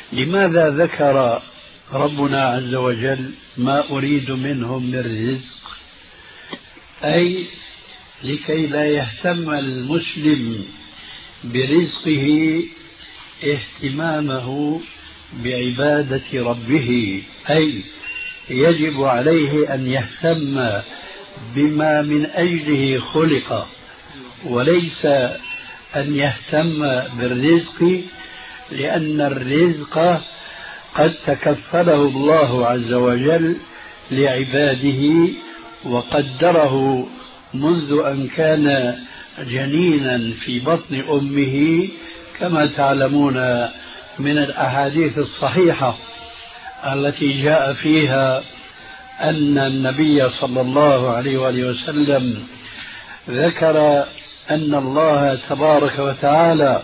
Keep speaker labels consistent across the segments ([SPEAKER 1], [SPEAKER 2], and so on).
[SPEAKER 1] لماذا ذكر ربنا عز وجل ما أريد منهم من رزق؟ أي لكي لا يهتم المسلم برزقه اهتمامه بعبادة ربه، أي يجب عليه أن يهتم بما من أجله خلق، وليس أن يهتم بالرزق، لأن الرزق قد تكفله الله عز وجل لعباده وقدره منذ أن كان جنينا في بطن أمه، كما تعلمون من الأحاديث الصحيحة التي جاء فيها أن النبي صلى الله عليه وآله وسلم ذكر أن الله تبارك وتعالى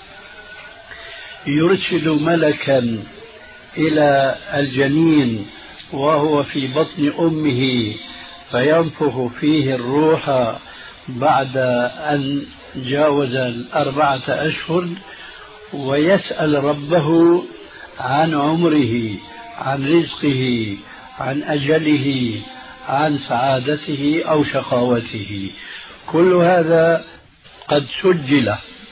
[SPEAKER 1] يرسل ملكا إلى الجنين وهو في بطن أمه فينفخ فيه الروح بعد أن جاوز 4 أشهر، ويسأل ربه عن عمره، عن رزقه، عن أجله، عن سعادته أو شقاوته. كل هذا قد سجل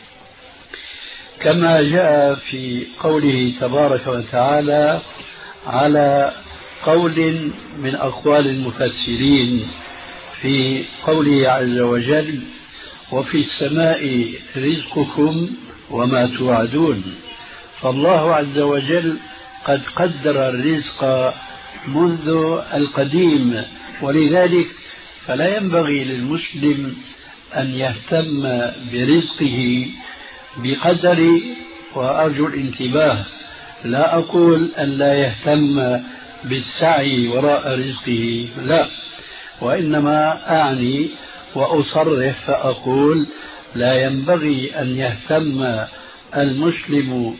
[SPEAKER 1] كما جاء في قوله تبارك وتعالى على قول من أقوال المفسرين في قوله عز وجل: وفي السماء رزقكم وما توعدون. فالله عز وجل قد قدر الرزق منذ القديم، ولذلك فلا ينبغي للمسلم أن يهتم برزقه بقدر، وأرجو الانتباه، لا أقول أن لا يهتم بالسعي وراء رزقه، لا، وإنما أعني وأصرح فأقول لا ينبغي أن يهتم المسلم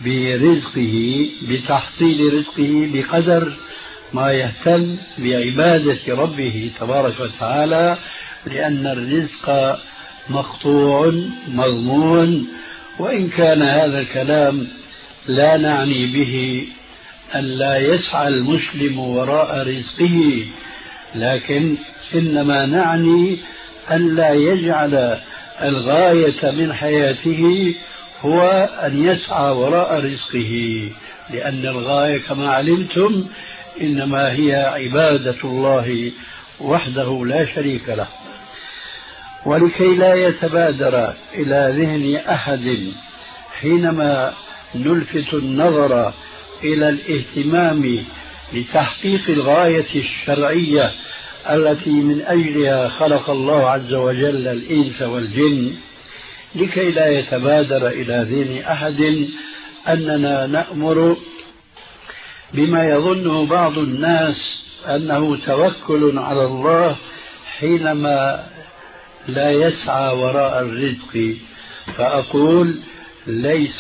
[SPEAKER 1] برزقه، بتحصيل رزقه بقدر ما يهتم بعبادة ربه تبارك وتعالى، لأن الرزق مقطوع مضمون. وإن كان هذا الكلام لا نعني به أن لا يسعى المسلم وراء رزقه، لكن إنما نعني أن لا يجعل الغاية من حياته هو أن يسعى وراء رزقه، لأن الغاية كما علمتم إنما هي عبادة الله وحده لا شريك له. ولكي لا يتبادر إلى ذهن أحد حينما نلفت النظر إلى الاهتمام لتحقيق الغاية الشرعية التي من أجلها خلق الله عز وجل الإنس والجن، لكي لا يتبادر إلى ذهن أحد أننا نأمر بما يظنه بعض الناس أنه توكل على الله حينما لا يسعى وراء الرزق. فأقول ليس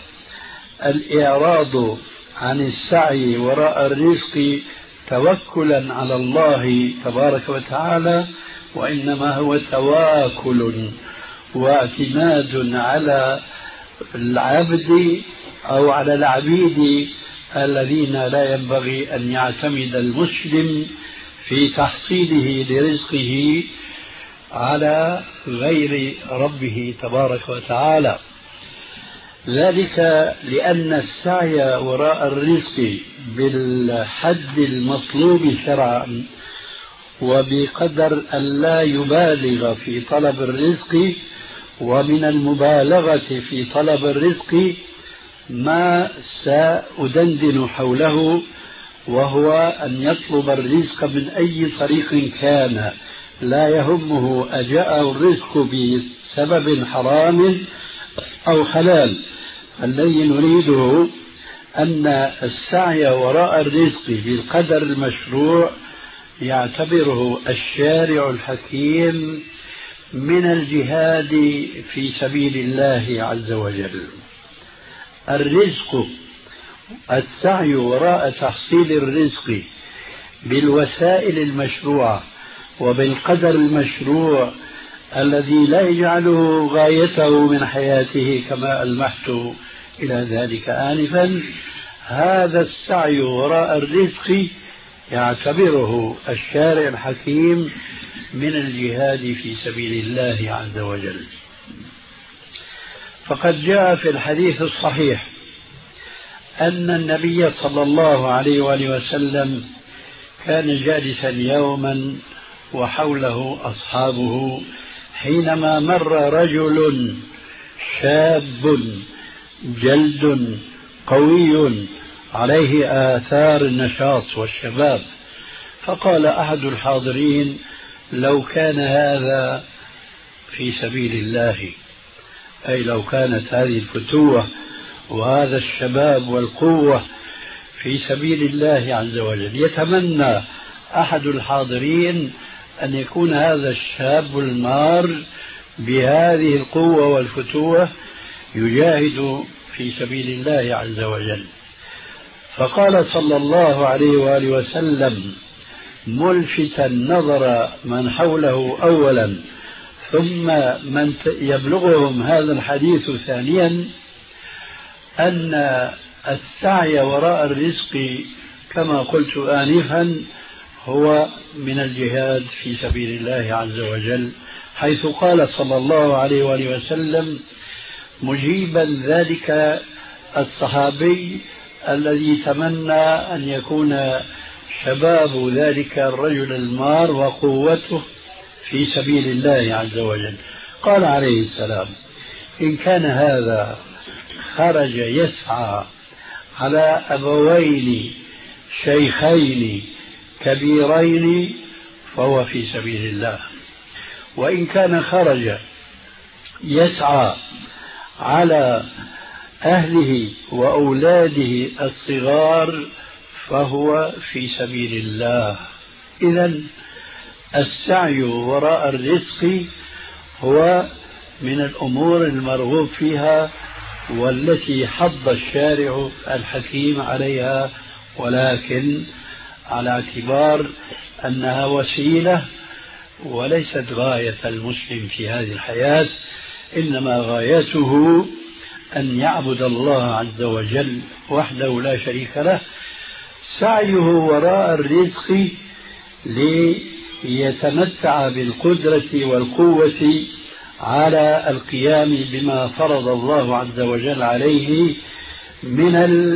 [SPEAKER 1] الإعراض عن السعي وراء الرزق توكلا على الله تبارك وتعالى، وإنما هو تواكل واعتماد على العبد أو على العبيد الذين لا ينبغي أن يعتمد المسلم في تحصيله لرزقه على غير ربه تبارك وتعالى. ذلك لأن السعي وراء الرزق بالحد المطلوب شرعا وبقدر أن لا يبالغ في طلب الرزق، ومن المبالغة في طلب الرزق ما سأدندن حوله، وهو أن يطلب الرزق من أي طريق كان، لا يهمه أجاءه الرزق بسبب حرام أو حلال. الذي نريده أن السعي وراء الرزق بالقدر المشروع يعتبره الشارع الحكيم من الجهاد في سبيل الله عز وجل. الرزق، السعي وراء تحصيل الرزق بالوسائل المشروعة وبالقدر المشروع الذي لا يجعله غايته من حياته كما ألمحت إلى ذلك آنفا. هذا السعي وراء الرزق يعتبره الشارع الحكيم من الجهاد في سبيل الله عز وجل. فقد جاء في الحديث الصحيح أن النبي صلى الله عليه وآله وسلم كان جالسا يوما وحوله أصحابه حينما مر رجل شاب جلد قوي عليه آثار النشاط والشباب، فقال أحد الحاضرين: لو كان هذا في سبيل الله، أي لو كانت هذه الفتوة وهذا الشباب والقوة في سبيل الله عز وجل. يتمنى أحد الحاضرين أن يكون هذا الشاب المار بهذه القوة والفتوة يجاهد في سبيل الله عز وجل. فقال صلى الله عليه وآله وسلم ملفتا نظر من حوله أولا ثم من يبلغهم هذا الحديث ثانيا: أن السعي وراء الرزق كما قلت آنفا هو من الجهاد في سبيل الله عز وجل، حيث قال صلى الله عليه وآله وسلم مجيبا ذلك الصحابي الذي تمنى أن يكون شباب ذلك الرجل المار وقوته في سبيل الله عز وجل. قال عليه السلام: إن كان هذا خرج يسعى على أبوين شيخين كبيرين فهو في سبيل الله، وإن كان خرج يسعى على أهله وأولاده الصغار فهو في سبيل الله. إذن السعي وراء الرزق هو من الأمور المرغوب فيها والتي حض الشارع الحكيم عليها، ولكن على اعتبار أنها وسيلة وليست غاية المسلم في هذه الحياة، إنما غايته أن يعبد الله عز وجل وحده لا شريك له. سعيه وراء الرزق ليتمتع بالقدرة والقوة على القيام بما فرض الله عز وجل عليه من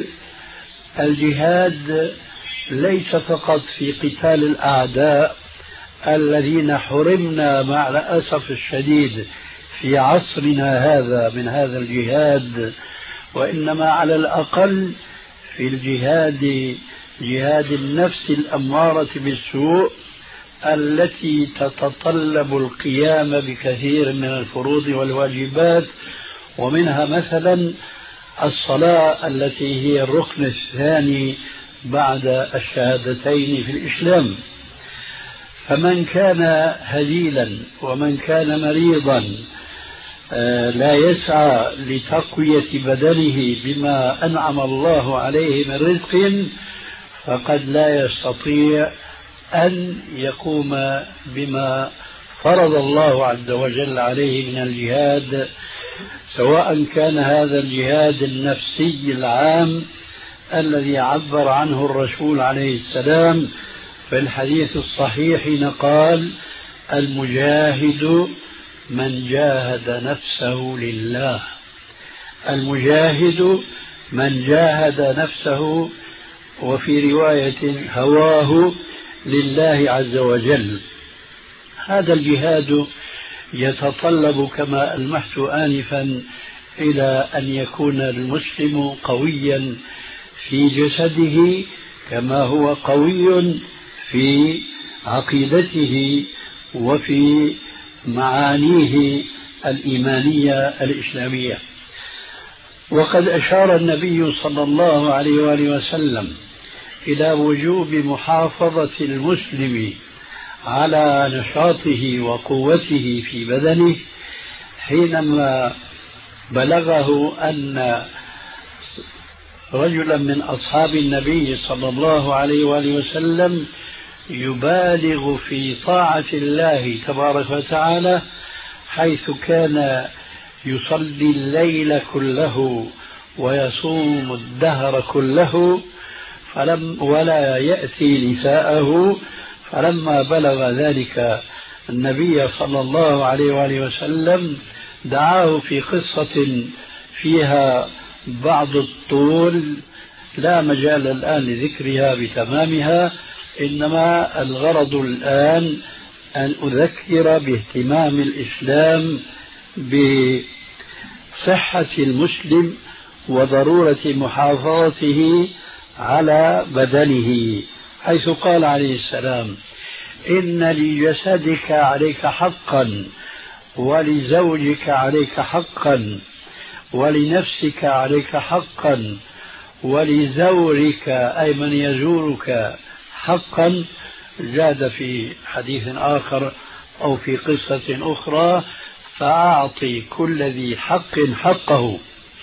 [SPEAKER 1] الجهاد، ليس فقط في قتال الأعداء الذين حرمنا مع الأسف الشديد في عصرنا هذا من هذا الجهاد، وإنما على الأقل في الجهاد، جهاد النفس الأمارة بالسوء التي تتطلب القيام بكثير من الفروض والواجبات، ومنها مثلا الصلاة التي هي الركن الثاني بعد الشهادتين في الإسلام. فمن كان هزيلا ومن كان مريضا لا يسعى لتقوية بدنه بما أنعم الله عليه من رزق فقد لا يستطيع أن يقوم بما فرض الله عز وجل عليه من الجهاد، سواء كان هذا الجهاد النفسي العام الذي عبر عنه الرسول عليه السلام في الحديث الصحيح حين قال: المجاهد من جاهد نفسه لله. المجاهد من جاهد نفسه، وفي رواية هواه لله عز وجل. هذا الجهاد يتطلب كما ألمحت آنفا إلى أن يكون المسلم قويا في جسده كما هو قوي في عقيدته وفي معانيه الإيمانية الإسلامية. وقد أشار النبي صلى الله عليه وآله وسلم إلى وجوب محافظة المسلم على نشاطه وقوته في بدنه حينما بلغه أن رجلا من أصحاب النبي صلى الله عليه وآله وسلم يبالغ في طاعة الله تبارك وتعالى، حيث كان يصلي الليل كله ويصوم الدهر كله ولا يأتي نساءه. فلما بلغ ذلك النبي صلى الله عليه وآله وسلم دعاه في قصة فيها بعض الطول لا مجال الآن لذكرها بتمامها، إنما الغرض الآن أن أذكر باهتمام الإسلام بصحة المسلم وضرورة محافظته على بدنه، حيث قال عليه السلام: إن لجسدك عليك حقا، ولزوجك عليك حقا، ولنفسك عليك حقا، ولزورك أي من يزورك حقا. زاد في حديث آخر أو في قصة أخرى: فأعطي كل ذي حق حقه.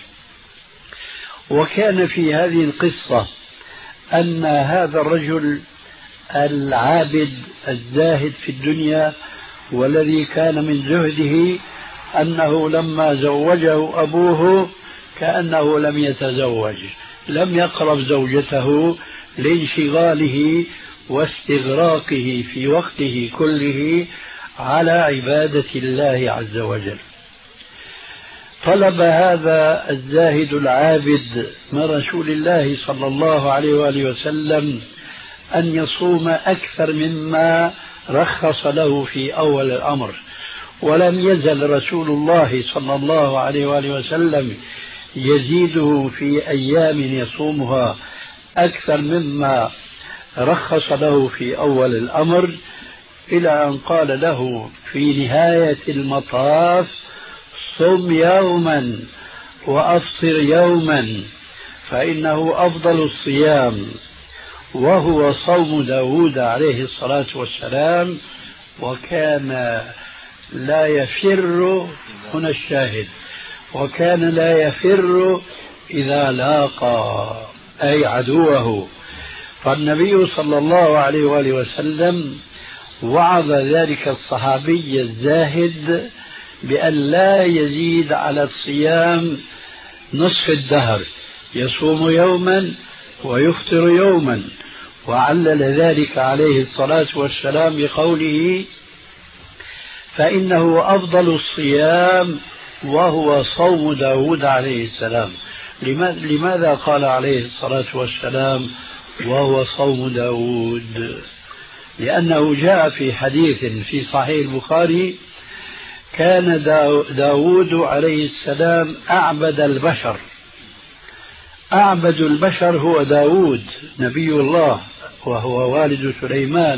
[SPEAKER 1] وكان في هذه القصة أن هذا الرجل العابد الزاهد في الدنيا والذي كان من زهده أنه لما زوجه أبوه كأنه لم يتزوج، لم يقرب زوجته لانشغاله واستغراقه في وقته كله على عبادة الله عز وجل. طلب هذا الزاهد العابد من رسول الله صلى الله عليه وآله وسلم أن يصوم أكثر مما رخص له في أول الأمر، ولم يزل رسول الله صلى الله عليه وآله وسلم يزيده في أيام يصومها أكثر مما رخص له في أول الأمر، إلى أن قال له في نهاية المطاف: صم يوما وأفطر يوما، فإنه أفضل الصيام، وهو صوم داود عليه الصلاة والسلام. وكان لا يفر، هنا الشاهد، وكان لا يفر إذا لاقى أي عدوه. فالنبي صلى الله عليه وآله وسلم وعظ ذلك الصحابي الزاهد بأن لا يزيد على الصيام نصف الدهر، يصوم يوما ويفطر يوما، وعلل ذلك عليه الصلاة والسلام بقوله: فإنه أفضل الصيام وهو صوم داود عليه السلام. لماذا قال عليه الصلاة والسلام وهو صوم داود؟ لأنه جاء في حديث في صحيح البخاري: كان داود عليه السلام أعبد البشر. أعبد البشر هو داود نبي الله وهو والد سليمان،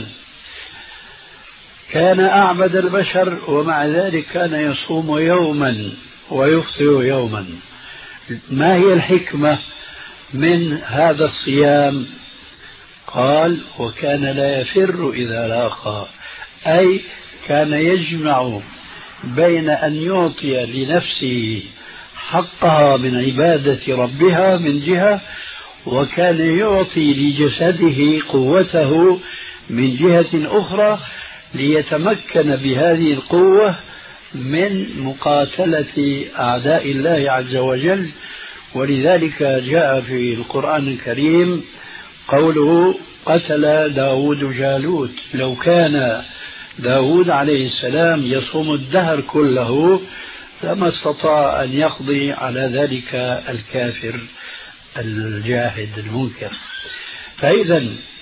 [SPEAKER 1] كان أعبد البشر، ومع ذلك كان يصوم يوما ويفطر يوما. ما هي الحكمة من هذا الصيام؟ قال: وكان لا يفر إذا لاقى، أي كان يجمع بين أن يعطي لنفسه حقها من عبادة ربها من جهة، وكان يعطي لجسده قوته من جهة أخرى، ليتمكن بهذه القوة من مقاتلة أعداء الله عز وجل. ولذلك جاء في القرآن الكريم قوله: قتل داود جالوت. لو كان داود عليه السلام يصوم الدهر كله لما استطاع أن يقضي على ذلك الكافر الجاحد المنكر. فإذا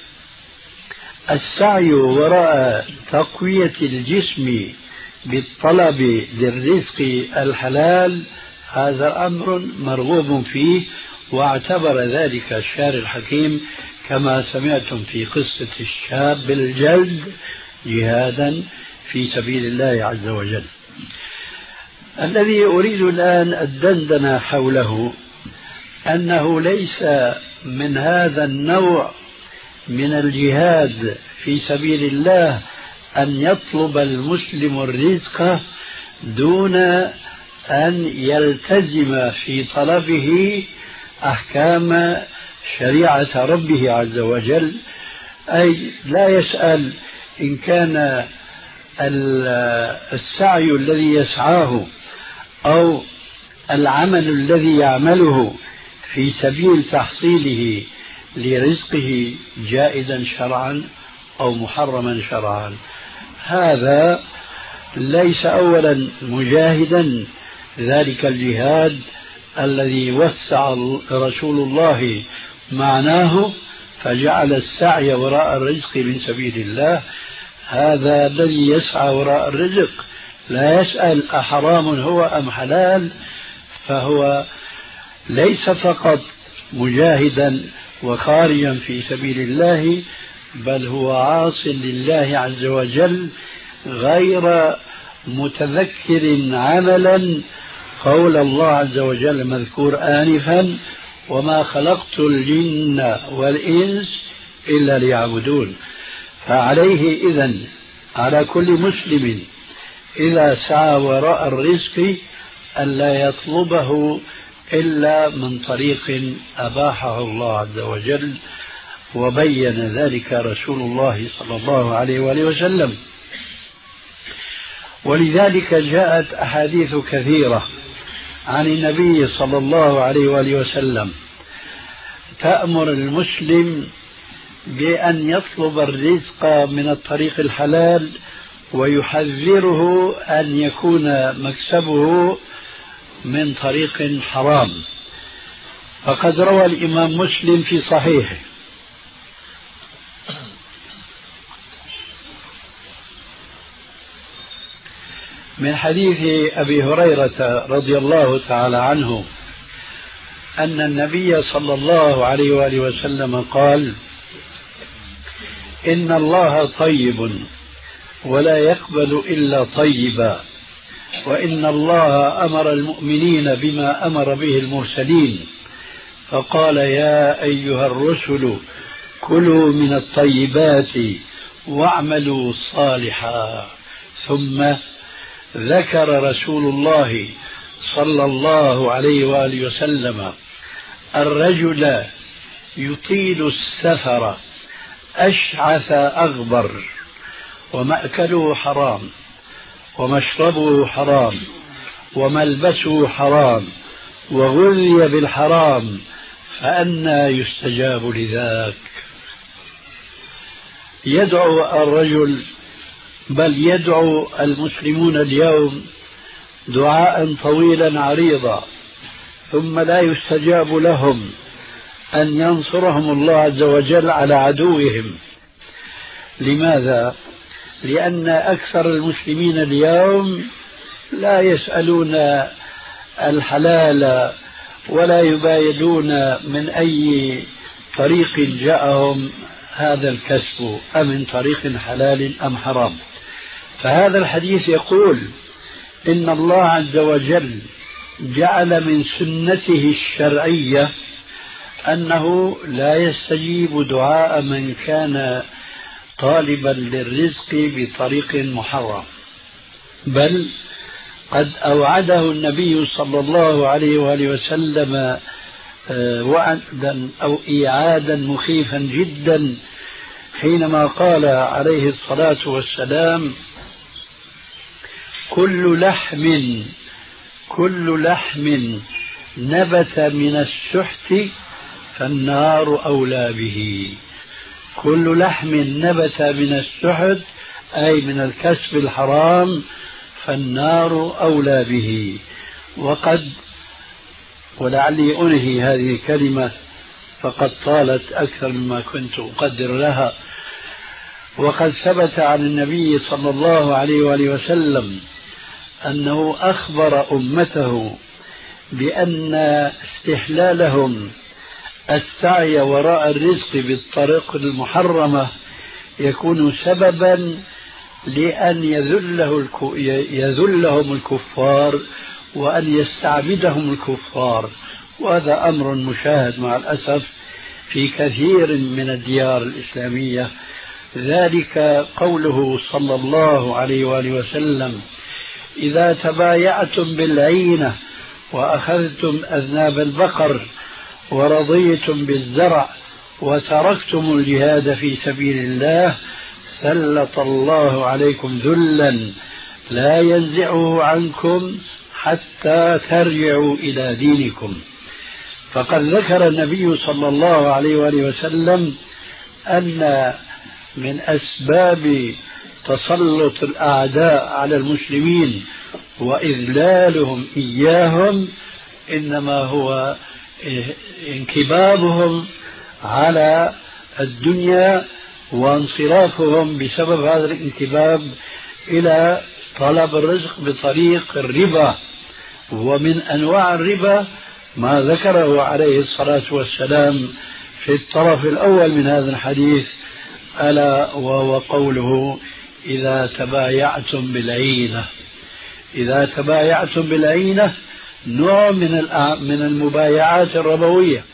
[SPEAKER 1] السعي وراء تقوية الجسم بالطلب للرزق الحلال هذا أمر مرغوب فيه، واعتبر ذلك الشارع الحكيم كما سمعتم في قصة الشاب الجلد جهادا في سبيل الله عز وجل. الذي أريد الآن الدندنة حوله أنه ليس من هذا النوع من الجهاد في سبيل الله أن يطلب المسلم الرزق دون أن يلتزم في طلبه أحكام شريعة ربه عز وجل، أي لا يسأل إن كان السعي الذي يسعاه أو العمل الذي يعمله في سبيل تحصيله لرزقه جائزا شرعا أو محرما شرعا. هذا ليس أولا مجاهدا ذلك الجهاد الذي وسع رسول الله معناه فجعل السعي وراء الرزق من سبيل الله. هذا الذي يسعى وراء الرزق لا يسأل أحرام هو أم حلال، فهو ليس فقط مجاهدا وخارجا في سبيل الله، بل هو عاص لله عز وجل غير متذكر عملا قول الله عز وجل مذكور آنفا: وما خلقت الجن والإنس إلا ليعبدون. فعليه إذن على كل مسلم إذا سعى وراء الرزق ألا يطلبه إلا من طريق أباحه الله عز وجل، وبين ذلك رسول الله صلى الله عليه وآله وسلم. ولذلك جاءت أحاديث كثيرة عن النبي صلى الله عليه وآله وسلم تأمر المسلم بأن يطلب الرزق من الطريق الحلال، ويحذره أن يكون مكسبه من طريق حرام. فقد روى الإمام مسلم في صحيحه من حديث أبي هريرة رضي الله تعالى عنه أن النبي صلى الله عليه وآله وسلم قال: إن الله طيب ولا يقبل إلا طيبا، وإن الله أمر المؤمنين بما أمر به المرسلين، فقال: يا أيها الرسل كلوا من الطيبات واعملوا صالحا. ثم ذكر رسول الله صلى الله عليه وآله وسلم الرجل يطيل السفر أشعث أغبر، ومأكله حرام، ومشربه حرام، وملبسه حرام، وغذي بالحرام، فأنى يستجاب لذاك؟ يدعو الرجل، بل يدعو المسلمون اليوم دعاء طويلا عريضا، ثم لا يستجاب لهم أن ينصرهم الله عز وجل على عدوهم. لماذا؟ لأن أكثر المسلمين اليوم لا يسألون الحلال ولا يبايدون من أي طريق جاءهم هذا الكسب، أم من طريق حلال أم حرام. فهذا الحديث يقول إن الله عز وجل جعل من سنته الشرعية أنه لا يستجيب دعاء من كان طالبا للرزق بطريق محرم، بل قد أوعده النبي صلى الله عليه وآله وسلم وعدا أو إيعادا مخيفا جدا حينما قال عليه الصلاة والسلام: كل لحم نبت من السحت فالنار أولى به. كل لحم نبت من السحت أي من الكسب الحرام فالنار أولى به. ولعلي أنهي هذه الكلمة فقد طالت أكثر مما كنت أقدر لها. وقد ثبت عن النبي صلى الله عليه وآله وسلم أنه أخبر أمته بأن استحلالهم السعي وراء الرزق بالطريق المحرمة يكون سببا لأن يذلهم الكفار وأن يستعبدهم الكفار. وهذا أمر مشاهد مع الأسف في كثير من الديار الإسلامية. ذلك قوله صلى الله عليه وآله وسلم: إذا تبايعتم بالعينة وأخذتم أذناب البقر ورضيتم بالزرع وتركتم الجهاد في سبيل الله سلط الله عليكم ذلا لا ينزعه عنكم حتى ترجعوا إلى دينكم. فقد ذكر النبي صلى الله عليه وآله وسلم أن من أسباب تسلط الأعداء على المسلمين وإذلالهم إياهم إنما هو انكبابهم على الدنيا وانصرافهم بسبب هذا الانكباب إلى طلب الرزق بطريق الربا. ومن أنواع الربا ما ذكره عليه الصلاة والسلام في الطرف الأول من هذا الحديث، ألا وهو قوله إذا تبايعتم بالعينة. إذا تبايعتم بالعينة نوع من المبايعات الربوية،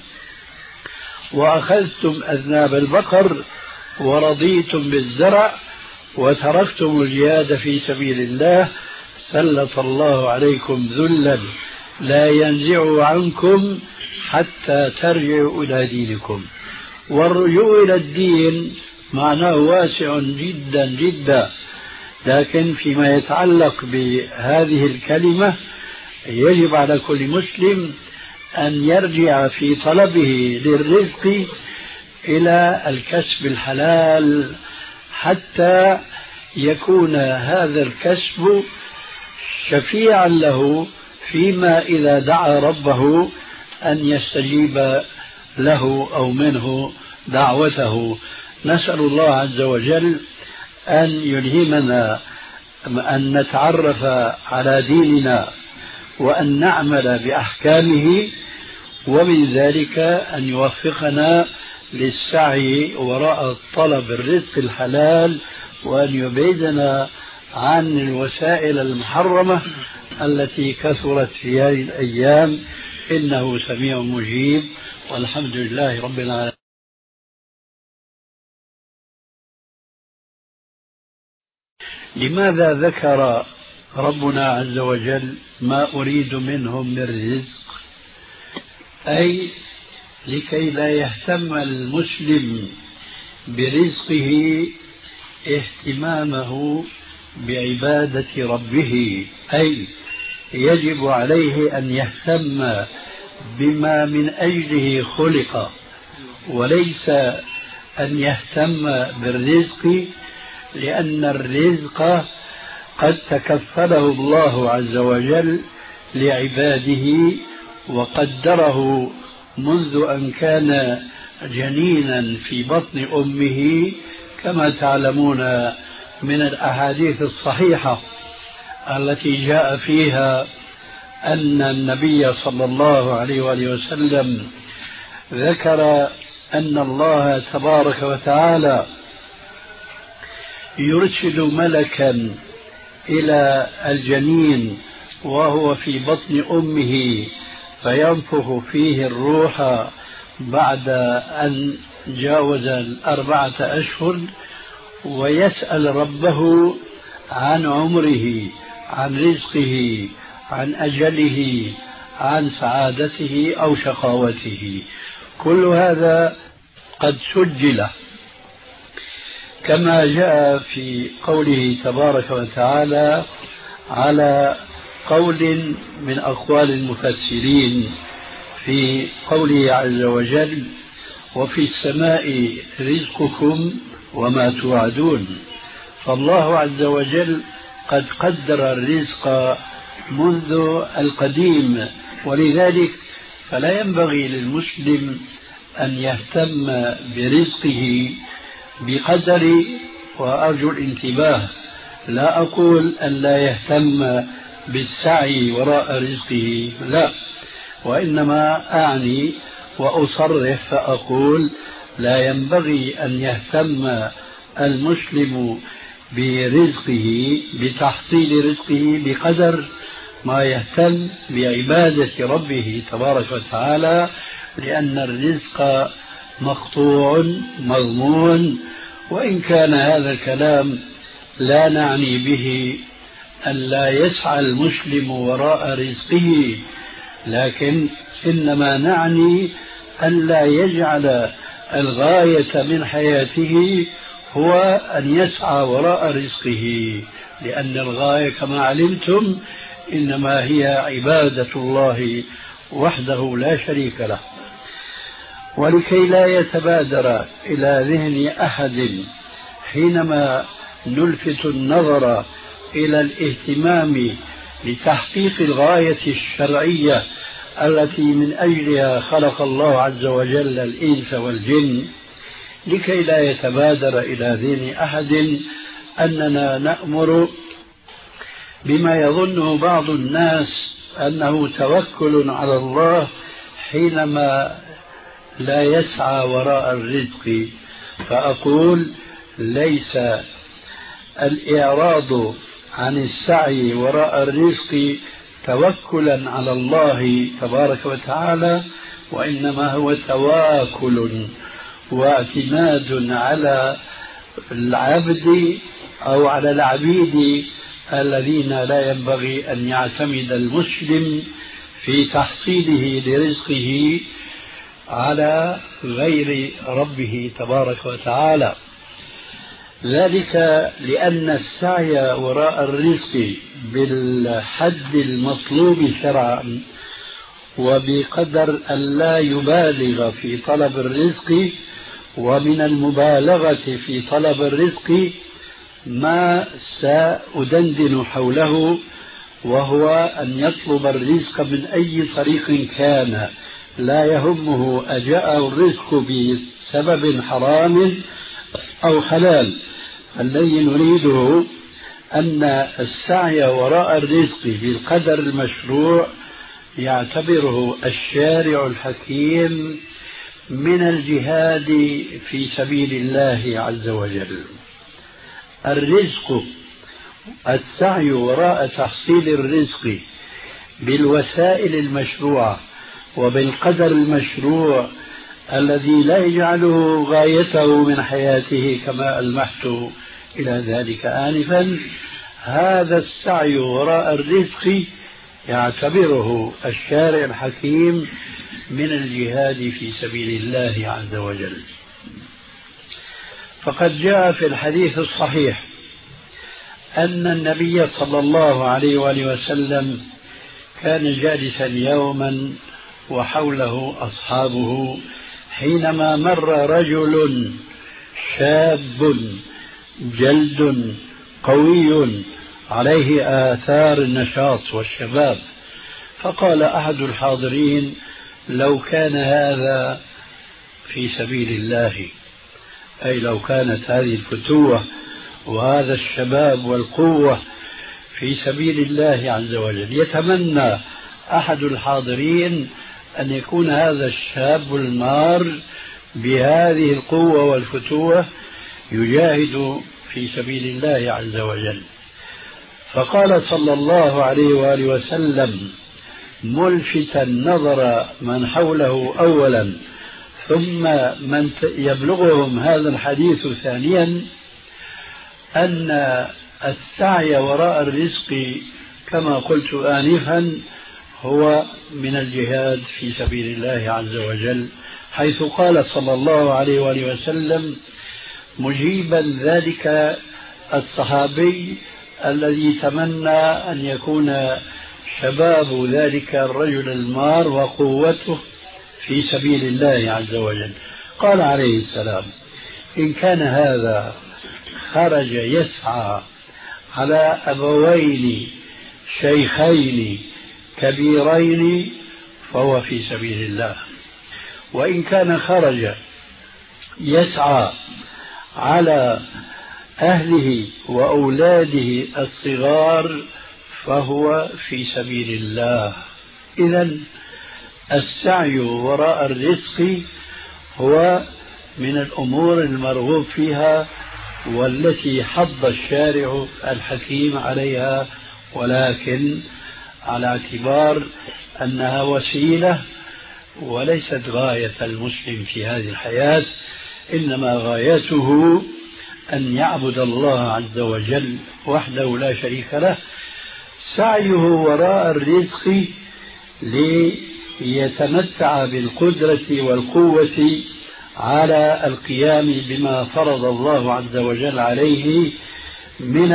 [SPEAKER 1] وأخذتم أذناب البقر ورضيتم بالزرع وتركتم الجهاد في سبيل الله سلط الله عليكم ذلا لا ينزع عنكم حتى ترجعوا إلى دينكم. والرجوع إلى الدين معناه واسع جدا جدا، لكن فيما يتعلق بهذه الكلمة يجب على كل مسلم أن يرجع في طلبه للرزق إلى الكسب الحلال حتى يكون هذا الكسب شفيعا له فيما إذا دعا ربه أن يستجيب له أو منه دعوته. نسأل الله عز وجل أن يلهمنا أن نتعرف على ديننا وأن نعمل بأحكامه، ومن ذلك أن يوفقنا للسعي وراء طلب الرزق الحلال، وأن يبعدنا عن الوسائل المحرمة التي كثرت في هذه الأيام، إنه سميع مجيب، والحمد لله رب العالمين. لماذا ذكر ربنا عز وجل ما أريد منهم من رزق؟ أي لكي لا يهتم المسلم برزقه اهتمامه بعبادة ربه، أي يجب عليه أن يهتم بما من أجله خلق، وليس أن يهتم بالرزق، لأن الرزق قد تكفله الله عز وجل لعباده وقدره منذ أن كان جنينا في بطن أمه، كما تعلمون من الأحاديث الصحيحة التي جاء فيها أن النبي صلى الله عليه وآله وسلم ذكر أن الله تبارك وتعالى يرسل ملكا إلى الجنين وهو في بطن أمه فينفخ فيه الروح بعد أن جاوز 4 أشهر، ويسأل ربه عن عمره، عن رزقه، عن أجله، عن سعادته أو شقاوته. كل هذا قد سجل كما جاء في قوله تبارك وتعالى على قول من أقوال المفسرين في قوله عز وجل: وفي السماء رزقكم وما توعدون. فالله عز وجل قد قدر الرزق منذ القديم، ولذلك فلا ينبغي للمسلم أن يهتم برزقه بقدر، وأرجو الانتباه، لا أقول أن لا يهتم بالسعي وراء رزقه، لا، وإنما أعني وأصرح فأقول لا ينبغي أن يهتم المسلم برزقه، بتحصيل رزقه بقدر ما يهتم بعبادة ربه تبارك وتعالى، لأن الرزق مقطوع مضمون. وإن كان هذا الكلام لا نعني به أن لا يسعى المسلم وراء رزقه، لكن إنما نعني أن لا يجعل الغاية من حياته هو أن يسعى وراء رزقه، لأن الغاية كما علمتم إنما هي عبادة الله وحده لا شريك له. ولكي لا يتبادر إلى ذهن أحد حينما نلفت النظر إلى الاهتمام لتحقيق الغاية الشرعية التي من أجلها خلق الله عز وجل الإنس والجن، لكي لا يتبادر إلى ذهن أحد أننا نأمر بما يظنه بعض الناس أنه توكل على الله حينما لا يسعى وراء الرزق. فأقول ليس الإعراض عن السعي وراء الرزق توكلا على الله تبارك وتعالى، وإنما هو تواكل واعتماد على العبد أو على العبيد الذين لا ينبغي أن يعتمد المسلم في تحصيله لرزقه على غير ربه تبارك وتعالى. ذلك لأن السعي وراء الرزق بالحد المطلوب شرعا وبقدر أن لا يبالغ في طلب الرزق، ومن المبالغة في طلب الرزق ما سأدندن حوله، وهو أن يطلب الرزق من أي طريق كان، لا يهمه أجاءه الرزق بسبب حرام أو حلال. الذي نريده أن السعي وراء الرزق بالقدر المشروع يعتبره الشارع الحكيم من الجهاد في سبيل الله عز وجل. الرزق، السعي وراء تحصيل الرزق بالوسائل المشروعة وبالقدر المشروع الذي لا يجعله غايته من حياته كما ألمحت إلى ذلك آنفا، هذا السعي وراء الرزق يعتبره الشارع الحكيم من الجهاد في سبيل الله عز وجل. فقد جاء في الحديث الصحيح أن النبي صلى الله عليه وآله وسلم كان جالسا يوما وحوله أصحابه، حينما مر رجل شاب جلد قوي عليه آثار النشاط والشباب، فقال أحد الحاضرين: لو كان هذا في سبيل الله، أي لو كانت هذه الفتوة وهذا الشباب والقوة في سبيل الله عز وجل. يتمنى أحد الحاضرين أن يكون هذا الشاب المار بهذه القوة والفتوة يجاهد في سبيل الله عز وجل. فقال صلى الله عليه وآله وسلم ملفتا نظر من حوله أولا ثم من يبلغهم هذا الحديث ثانيا، أن السعي وراء الرزق كما قلت آنفا هو من الجهاد في سبيل الله عز وجل، حيث قال صلى الله عليه وآله وسلم مجيبا ذلك الصحابي الذي تمنى أن يكون شباب ذلك الرجل المار وقوته في سبيل الله عز وجل، قال عليه السلام: إن كان هذا خرج يسعى على أبوين شيخين كبيرين فهو في سبيل الله، وإن كان خرج يسعى على أهله وأولاده الصغار فهو في سبيل الله. إذن السعي وراء الرزق هو من الأمور المرغوب فيها والتي حض الشارع الحكيم عليها، ولكن على اعتبار أنها وسيلة وليست غاية المسلم في هذه الحياة، إنما غايته أن يعبد الله عز وجل وحده لا شريك له. سعيه وراء الرزق ليتمتع بالقدرة والقوة على القيام بما فرض الله عز وجل عليه من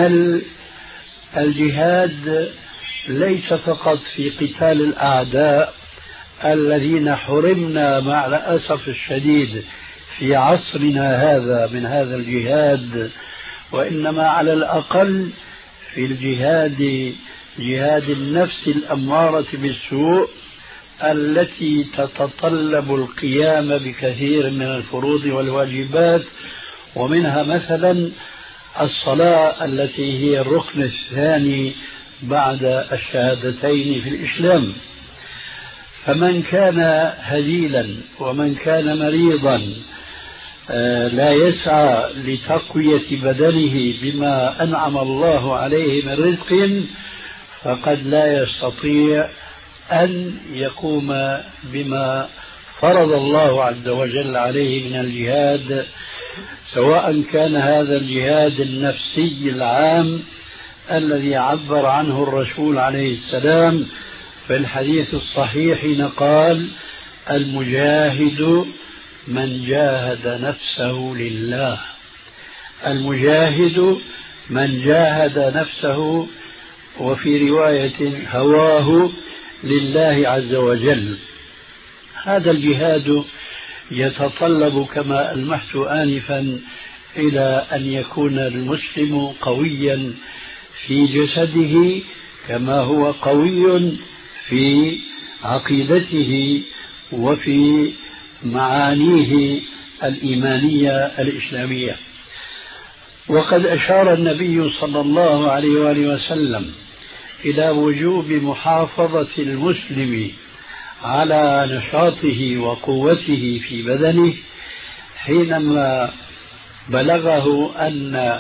[SPEAKER 1] الجهاد، ليس فقط في قتال الأعداء الذين حرمنا مع الأسف الشديد في عصرنا هذا من هذا الجهاد، وإنما على الأقل في الجهاد، جهاد النفس الأمارة بالسوء التي تتطلب القيام بكثير من الفروض والواجبات، ومنها مثلا الصلاة التي هي الركن الثاني بعد الشهادتين في الإسلام. فمن كان هزيلا ومن كان مريضا لا يسعى لتقوية بدنه بما أنعم الله عليه من رزق، فقد لا يستطيع أن يقوم بما فرض الله عز وجل عليه من الجهاد، سواء كان هذا الجهاد النفسي العام الذي عبر عنه الرسول عليه السلام في الحديث الصحيح حين قال: المجاهد من جاهد نفسه لله. المجاهد من جاهد نفسه، وفي رواية هواه لله عز وجل. هذا الجهاد يتطلب كما ألمحت آنفا إلى أن يكون المسلم قويا في جسده كما هو قوي في عقيدته وفي معانيه الإيمانية الإسلامية. وقد أشار النبي صلى الله عليه وآله وسلم إلى وجوب محافظة المسلم على نشاطه وقوته في بدنه حينما بلغه أن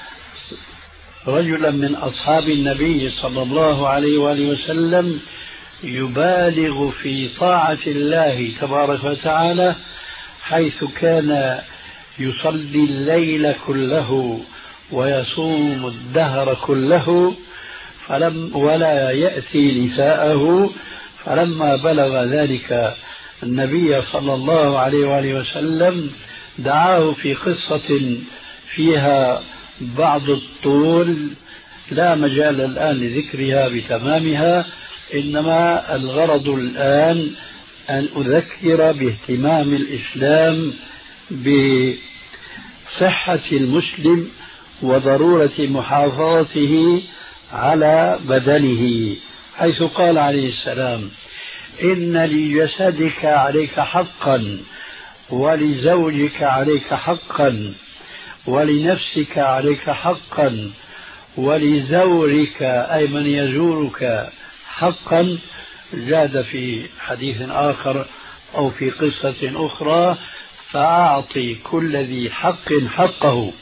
[SPEAKER 1] رجلا من أصحاب النبي صلى الله عليه وآله وسلم يبالغ في طاعة الله تبارك وتعالى، حيث كان يصلي الليل كله ويصوم الدهر كله ولا يأتي نساءه. فلما بلغ ذلك النبي صلى الله عليه وآله وسلم دعاه في قصة فيها بعض الطول لا مجال الآن لذكرها بتمامها، إنما الغرض الآن أن أذكر باهتمام الإسلام بصحة المسلم وضرورة محافظته على بدنه، حيث قال عليه السلام: إن لجسدك عليك حقا، ولزوجك عليك حقا، ولنفسك عليك حقا، ولزورك أي من يزورك حقا. زاد في حديث آخر أو في قصة أخرى: فأعطي كل ذي حق حقه.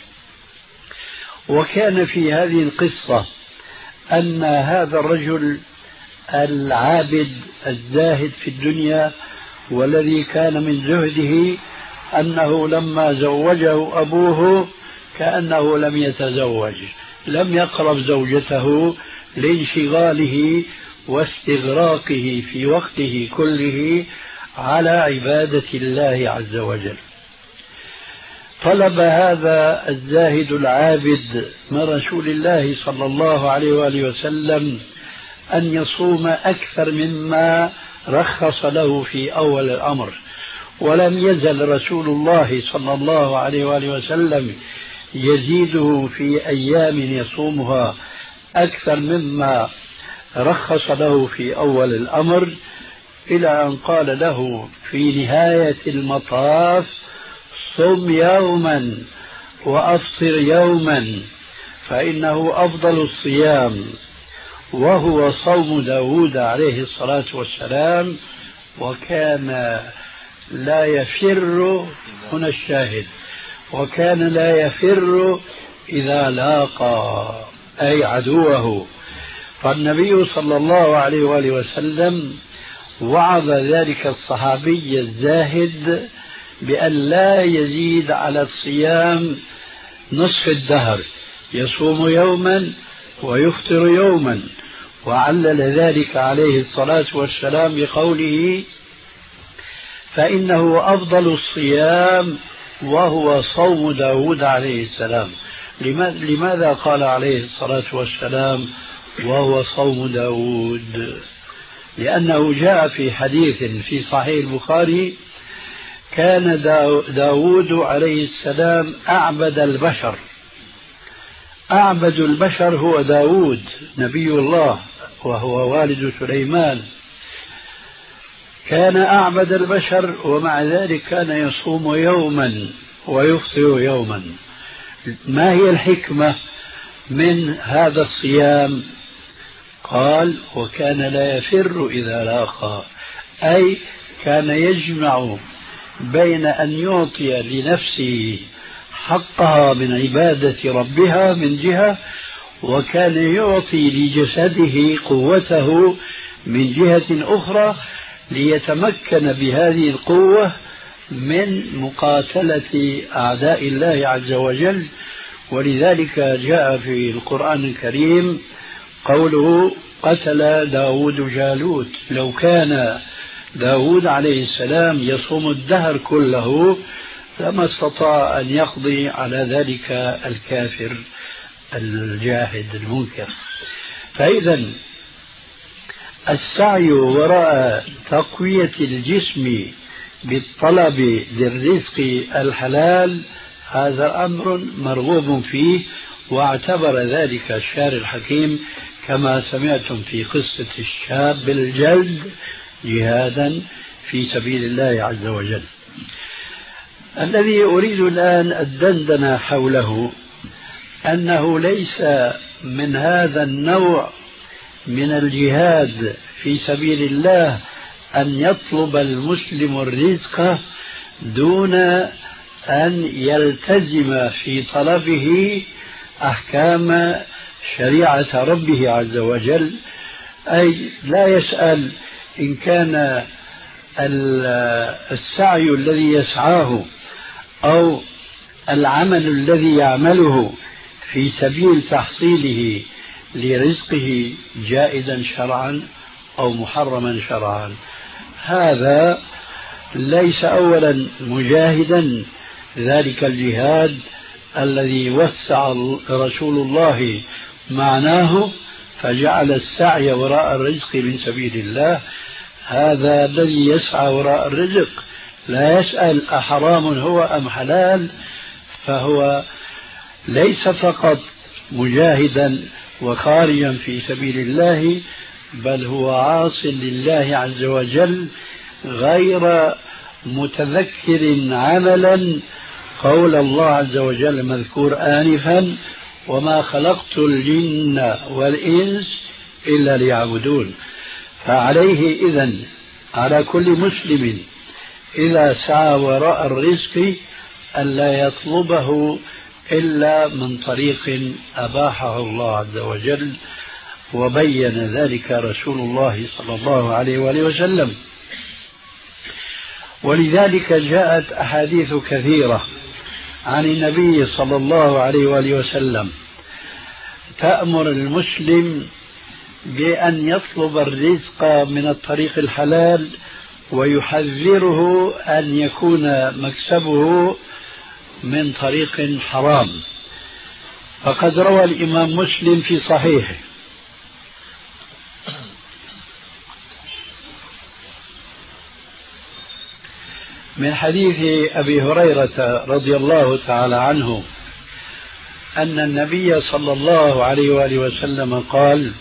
[SPEAKER 1] وكان في هذه القصة أن هذا الرجل العابد الزاهد في الدنيا والذي كان من زهده أنه لما زوجه أبوه كأنه لم يتزوج، لم يقرب زوجته لانشغاله واستغراقه في وقته كله على عبادة الله عز وجل. طلب هذا الزاهد العابد من رسول الله صلى الله عليه وآله وسلم أن يصوم أكثر مما رخص له في أول الأمر، ولم يزل رسول الله صلى الله عليه وآله وسلم يزيده في أيام يصومها أكثر مما رخص له في أول الأمر، إلى أن قال له في نهاية المطاف: صم يوما وأفطر يوما، فإنه أفضل الصيام، وهو صوم داود عليه الصلاة والسلام. وكان لا يفر، هنا الشاهد، وكان لا يفر إذا لاقى أي عدوه. فالنبي صلى الله عليه وآله وسلم وعظ ذلك الصحابي الزاهد بأن لا يزيد على الصيام نصف الدهر، يصوم يوما ويفطر يوما، وعلل ذلك عليه الصلاة والسلام بقوله: فإنه أفضل الصيام وهو صوم داود عليه السلام. لماذا قال عليه الصلاة والسلام وهو صوم داود؟ لأنه جاء في حديث في صحيح البخاري: كان داود عليه السلام أعبد البشر. أعبد البشر هو داود نبي الله وهو والد سليمان، كان أعبد البشر، ومع ذلك كان يصوم يوما ويفطر يوما. ما هي الحكمة من هذا الصيام؟ قال: وكان لا يفر إذا لاقى، أي كان يجمع بين أن يعطي لنفسه حقها من عبادة ربها من جهة، وكان يعطي لجسده قوته من جهة أخرى، ليتمكن بهذه القوة من مقاتلة أعداء الله عز وجل. ولذلك جاء في القرآن الكريم قوله: قتل داود جالوت. لو كان داود عليه السلام يصوم الدهر كله لما استطاع أن يقضي على ذلك الكافر الجاحد المنكر. فإذا السعي وراء تقوية الجسم بالطلب للرزق الحلال هذا أمر مرغوب فيه، واعتبر ذلك الشارع الحكيم كما سمعتم في قصة الشاب الجلد جهادا في سبيل الله عز وجل. الذي أريد الآن الدندنة حوله أنه ليس من هذا النوع من الجهاد في سبيل الله أن يطلب المسلم الرزق دون أن يلتزم في طلبه أحكام شريعة ربه عز وجل، أي لا يسأل إن كان السعي الذي يسعاه أو العمل الذي يعمله في سبيل تحصيله لرزقه جائزا شرعا أو محرما شرعا. هذا ليس أولا مجاهدا ذلك الجهاد الذي وسع رسول الله معناه فجعل السعي وراء الرزق من سبيل الله. هذا الذي يسعى وراء الرزق لا يسأل أحرام هو أم حلال، فهو ليس فقط مجاهدا وخارجا في سبيل الله، بل هو عاص لله عز وجل غير متذكر عملا قول الله عز وجل مذكور آنفا: وما خلقت الجن والإنس إلا ليعبدون. فعليه إذن على كل مسلم إذا سعى وراء الرزق ألا يطلبه إلا من طريق أباحه الله عز وجل، وبين ذلك رسول الله صلى الله عليه وآله وسلم. ولذلك جاءت أحاديث كثيرة عن النبي صلى الله عليه وآله وسلم تأمر المسلم بأن يطلب الرزق من الطريق الحلال، ويحذره أن يكون مكسبه من طريق حرام. فقد روى الإمام مسلم في صحيحه من حديث أبي هريرة رضي الله تعالى عنه أن النبي صلى الله عليه وآله وسلم قال: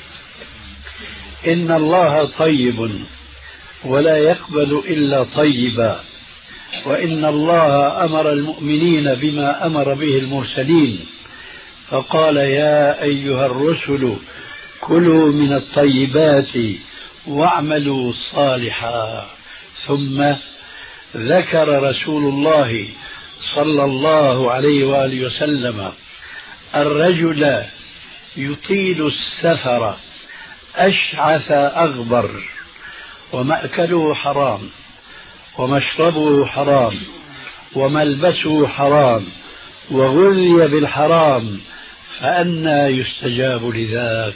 [SPEAKER 1] إن الله طيب ولا يقبل إلا طيبا، وإن الله أمر المؤمنين بما أمر به المرسلين، فقال: يا أيها الرسل كلوا من الطيبات واعملوا صالحا. ثم ذكر رسول الله صلى الله عليه وآله وسلم الرجل يطيل السفر أشعث أغبر، ومأكله حرام، ومشربه حرام، وملبسه حرام، وغذي بالحرام، فأنى يستجاب لذاك؟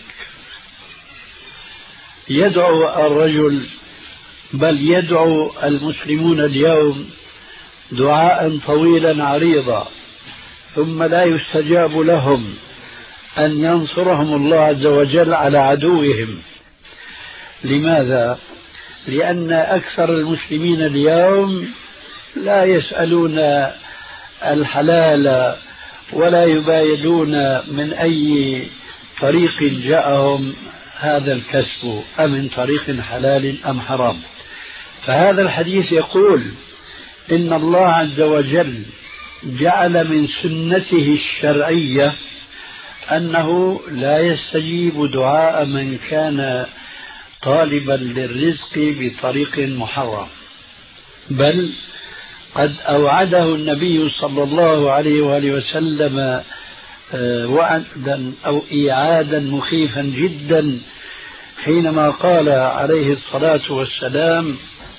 [SPEAKER 1] يدعو الرجل، بل يدعو المسلمون اليوم دعاء طويلا عريضا، ثم لا يستجاب لهم أن ينصرهم الله عز وجل على عدوهم. لماذا؟ لأن أكثر المسلمين اليوم لا يسألون الحلال ولا يبايدون من أي طريق جاءهم هذا الكسب، أمن طريق حلال أم حرام. فهذا الحديث يقول إن الله عز وجل جعل من سنته الشرعية أنه لا يستجيب دعاء من كان طالبا للرزق بطريق محرم، بل قد أوعده النبي صلى الله عليه وآله وسلم وعدا أو إيعادا مخيفا جدا حينما قال عليه الصلاة والسلام: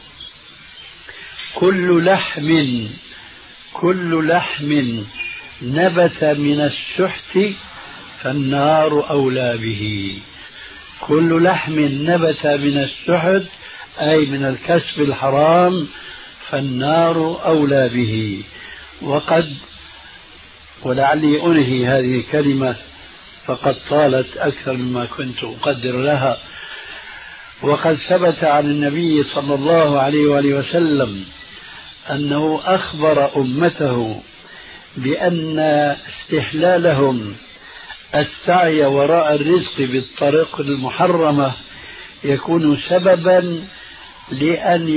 [SPEAKER 1] كل لحم نبت من السحت فالنار أولى به. كل لحم نبت من السحت أي من الكسب الحرام فالنار أولى به. ولعلي أنهي هذه الكلمة فقد طالت أكثر مما كنت أقدر لها. وقد ثبت عن النبي صلى الله عليه وآله وسلم أنه أخبر أمته بأن استحلالهم السعي وراء الرزق بالطريق المحرمة يكون سببا لأن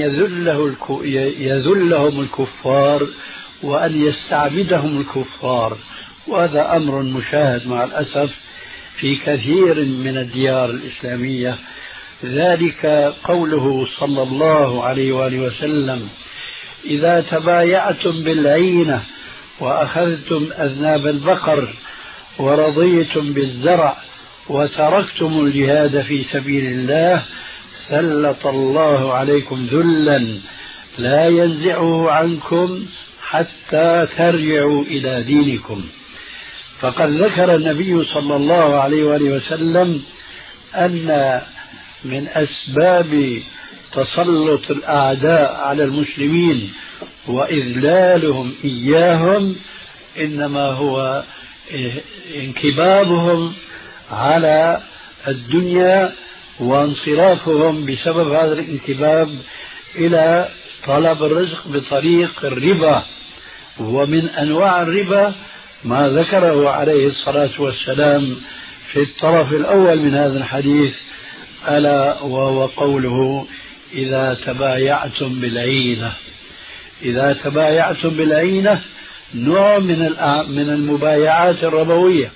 [SPEAKER 1] يذلهم الكفار وأن يستعبدهم الكفار، وهذا أمر مشاهد مع الأسف في كثير من الديار الإسلامية. ذلك قوله صلى الله عليه وآله وسلم: إذا تبايعتم بالعينة وأخذتم أذناب البقر ورضيتم بالزرع وتركتم الجهاد في سبيل الله سلط الله عليكم ذلا لا ينزعه عنكم حتى ترجعوا إلى دينكم. فقد ذكر النبي صلى الله عليه وآله وسلم أن من أسباب تسلط الأعداء على المسلمين وإذلالهم إياهم إنما هو انكبابهم على الدنيا وانصرافهم بسبب هذا الانكباب إلى طلب الرزق بطريق الربا. ومن أنواع الربا ما ذكره عليه الصلاة والسلام في الطرف الأول من هذا الحديث، ألا وهو قوله: إذا تبايعتم بالعينة. إذا تبايعتم بالعينة نوع من المبايعات الربوية.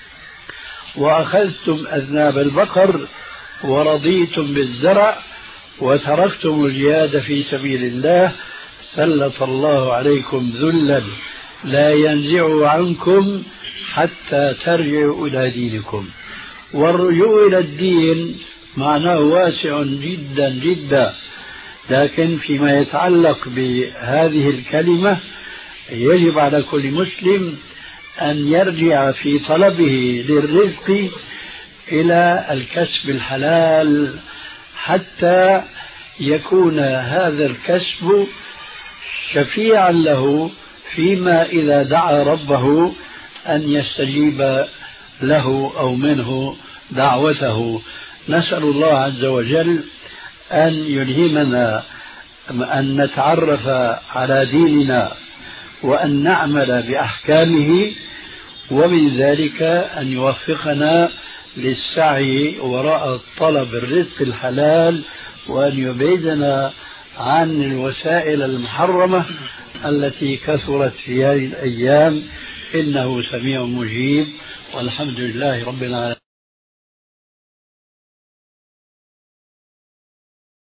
[SPEAKER 1] وأخذتم أذناب البقر ورضيتم بالزرع وتركتم الجهاد في سبيل الله سلط الله عليكم ذلا لا ينزع عنكم حتى ترجعوا إلى دينكم. والرجوع إلى الدين معناه واسع جدا جدا، لكن فيما يتعلق بهذه الكلمة يجب على كل مسلم أن يرجع في طلبه للرزق إلى الكسب الحلال حتى يكون هذا الكسب شفيعا له فيما إذا دعا ربه أن يستجيب له أو منه دعوته. نسأل الله عز وجل أن يلهمنا أن نتعرف على ديننا وأن نعمل بأحكامه، ومن ذلك أن يوفقنا للسعي وراء طلب الرزق الحلال وأن يبعدنا عن الوسائل المحرمة التي كثرت في هذه الأيام، إنه سميع مجيب، والحمد لله رب العالمين.